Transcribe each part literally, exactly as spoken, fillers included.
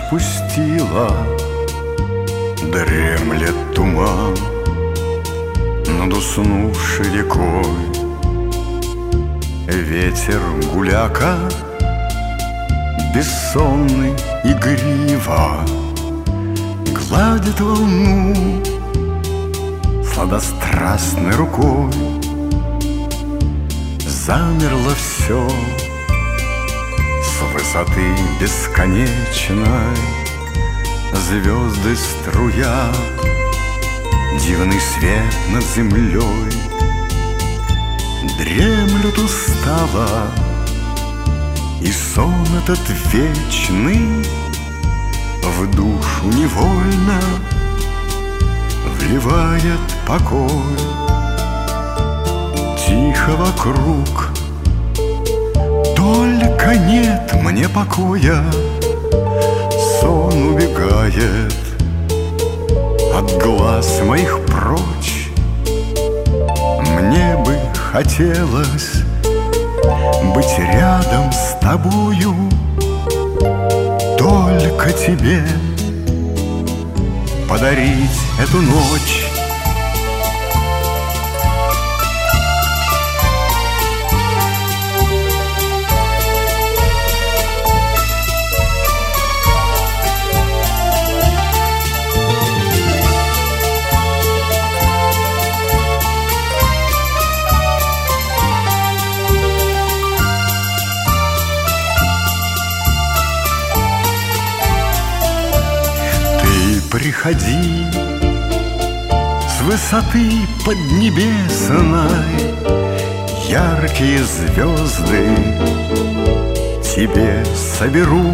распустила, дремлет туман над уснувшей рекой. Ветер гуляка бессонный игриво гладит волну сладострастной рукой. Замерло все с высоты бесконечной, звезды струя дивный свет над землей. Дремлют устало, и сон этот вечный в душу невольно вливает покой. Тихо вокруг, только нет мне покоя. Сон убегает от глаз моих прочь. Мне бы хотелось быть рядом с тобою, только тебе подарить эту ночь. Приходи с высоты поднебесной, яркие звезды тебе соберу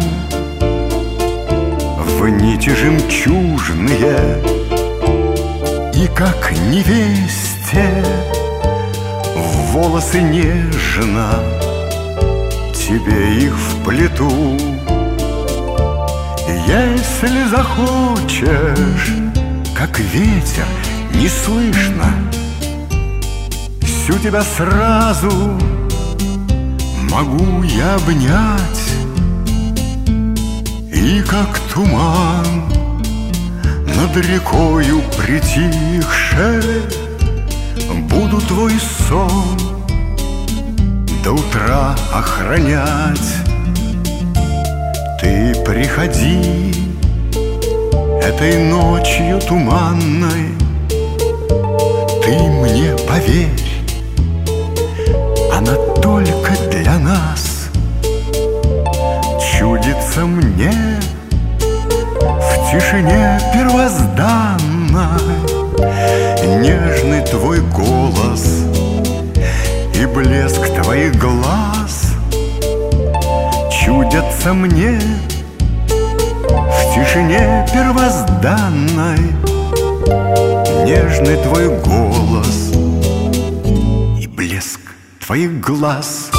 в нити жемчужные, и как невесте в волосы нежно тебе их вплету. Если захочешь, как ветер, неслышно всю тебя сразу могу я обнять, и как туман над рекою притихшей буду твой сон до утра охранять. Ты приходи этой ночью туманной, ты мне поверь, она только для нас. Чудится мне в тишине первозданной нежный твой голос и блеск твоих глаз. Чудятся мне в тишине первозданной нежный твой голос и блеск твоих глаз.